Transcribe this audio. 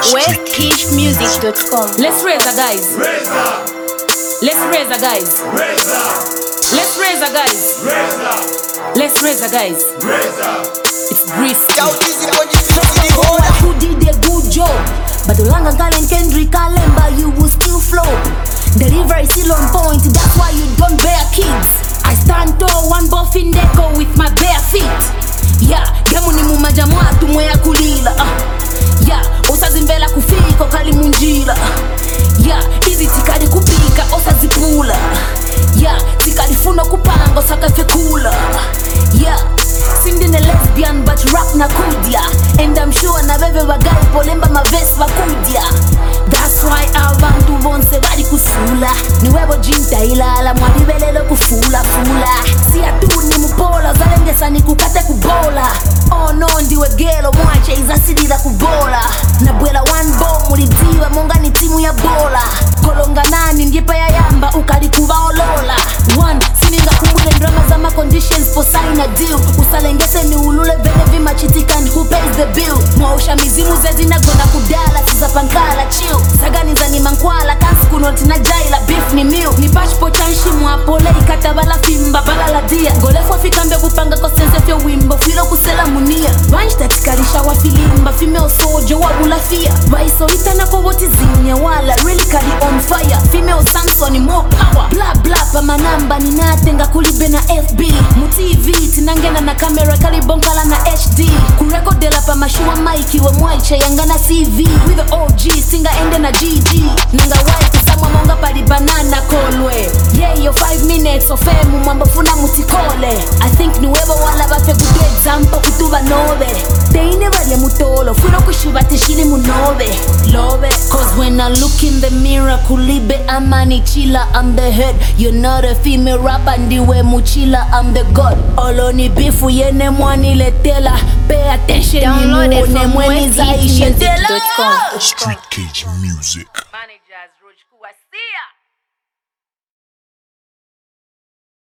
westkeishmusic.com. Let's raise her, guys. Let's raise her, guys. Let's raise her, guys. Let's raise her, guys. It's Greasy. Who did a good job? But the Langa Galen Kendrick Kalemba, you will still flow. Delivery still on point, that's why you don't bear kids. I stand tall, one buff in deco with my bare feet. Yeah, gemuni mumajamwa tumwe ya kulila. Yeah, osazimbela kufiko kalimunjila. Yeah, hizi tikali kupika osazipula. Yeah, tikali funo kupanga osakafekula. Yeah, singing a lesbian but rap na kudia. And I'm sure na bebe wagai polemba maves wakudia. That's why abantu bonse bali kusula. Niwebo jinta ilala mwalibelelo kufula fula. Siya tu ni mupola zalengesa ni kukate kubola. Oh no ndiwe gelo mwache izasidila kubola. Nabwela one bomb ulidiwa monga ni timu ya bola. Kolonga nani njipa ya yamba ukalikuwa olola. One sininga kumbule drama za ma conditions for sign a deal. Usalengese ni ulule vene vima chitikan who pays the bill. Mwausha mizimu zezi na gona kudala sisa pankala chill. Sagani za ni mankwala kasi kunoti na jaila beef ni meal. Ni pashpo chanshi mwapole ikatabala fimba bala la dia. Golefo fikambe kupanga kosense fyo wimbo filo kusela munia. Vanch tatikarisha wa filimba female soldier wa bulafia. Vaiso itana kwa woti zinya wala really kali on fire. Female Samson more power. Bla bla pa manamba ni natenga kulibe na FB. Mu TV tinangena na kamera kalibonkala na HD. Kurekodela pa mashua maiki wa mwaiche yangana CV. With the OG singa ende na GG. Nanga white samwa monga pali banana kolwe. Yeah yo 5 minutes of fame mwamba funa mutikole. I think niwebo wala bafe good example kutuba nobe. Teine vale mutolo funo kushuba tishili munobe. Love it. Cause when I look in the mirror kulibe amani chila I'm the head. You're not a female rapper ndiwe muchila I'm the god. Oloni bifu yene mwani letela. Pay attention Download it ni from mweni zaishe westkeishmusic.com. Street Cage Music.